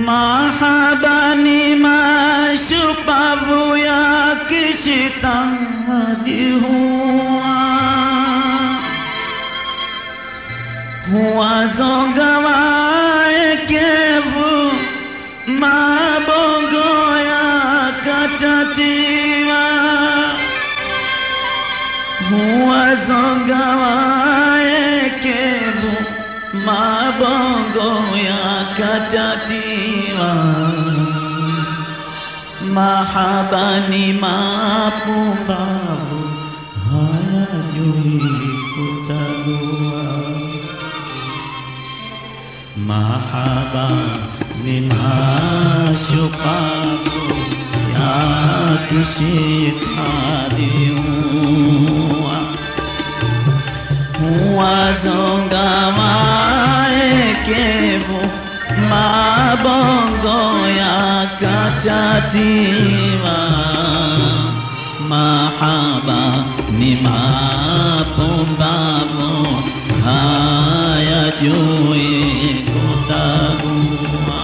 Mahaba ni mashupavu ya kishitadi huwazonga waekevu, mabongo yakatatiwa, huwazonga waekevu, mabongo yakatatiwa. Mahaba ni mapumbavu, hayajui kutagua. Mahaba ni mashupavu ya kishitadiwa, huwazonga waekevu, mabongo yakatatiwa. Mahaba ni mapumbavu, hayajui kutagua.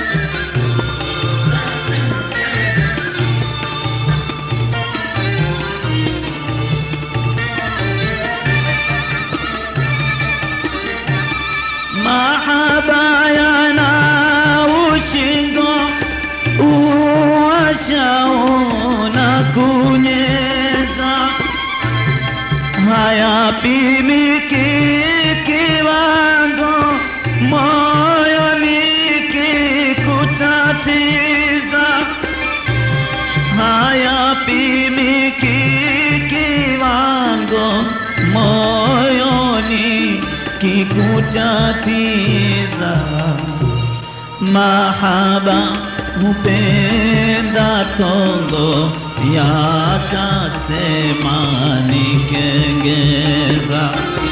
Mahaba yana ushingo uwashao na kunyeza, hayapimiki kiwango, moyoni kikutatiza. Hayapimiki kiwango, moyoni kikutatiza. Mahaba hupenda tongo, yakasema nikengeza.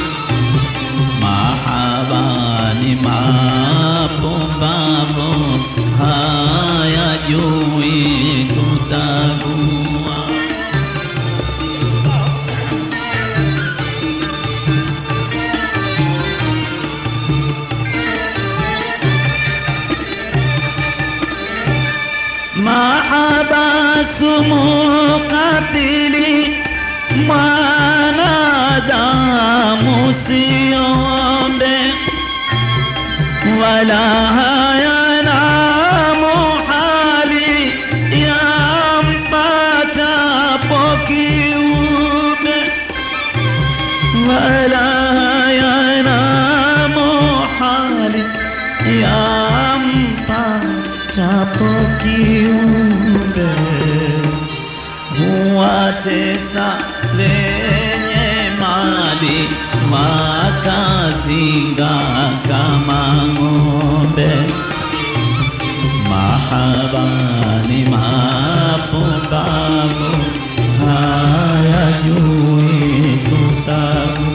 Mahaba ni mapumbavu, hayajui kutagua. Mahaba sumu katili, mwanadamu siombe, wala hayana muhali yampatapo kiumbe, wala hayana muhali yampatapo kiumbe. Huwatesa lenye mali, wakazinga kama ng'ombe. Mahaba ni mapumbavu, hayajui kutagua.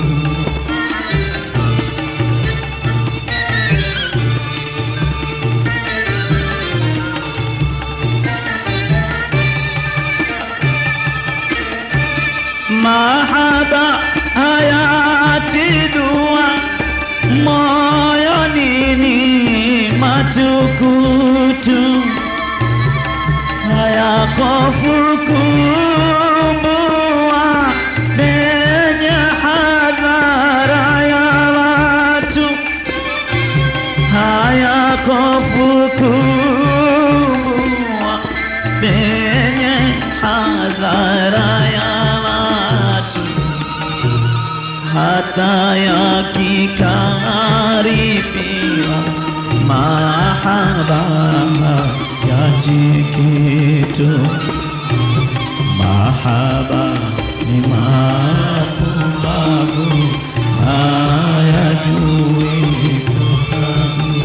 Mahaba hayati dua, moyoni ni matukutu, hayakhofu kumbua, penye hadhara ya watu. Hayakhofu kumbua, penye hadhara ya hata yakikaribiwa. Mahaba yajikitu, mahaba ni mapumbavu, hayajui kutagua.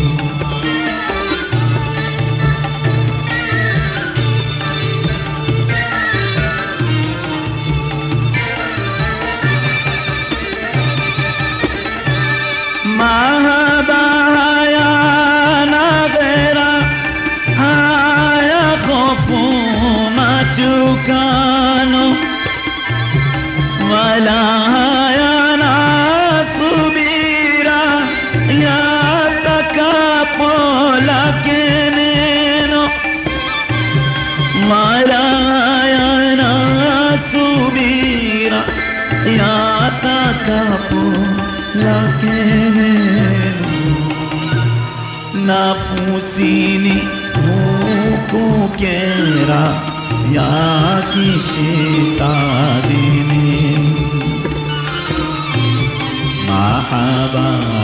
Mahaba hayana ghera, hayakhofu matukano, wala hayana yatakapo lake neno nafusini hukukera yakishitadini mahaba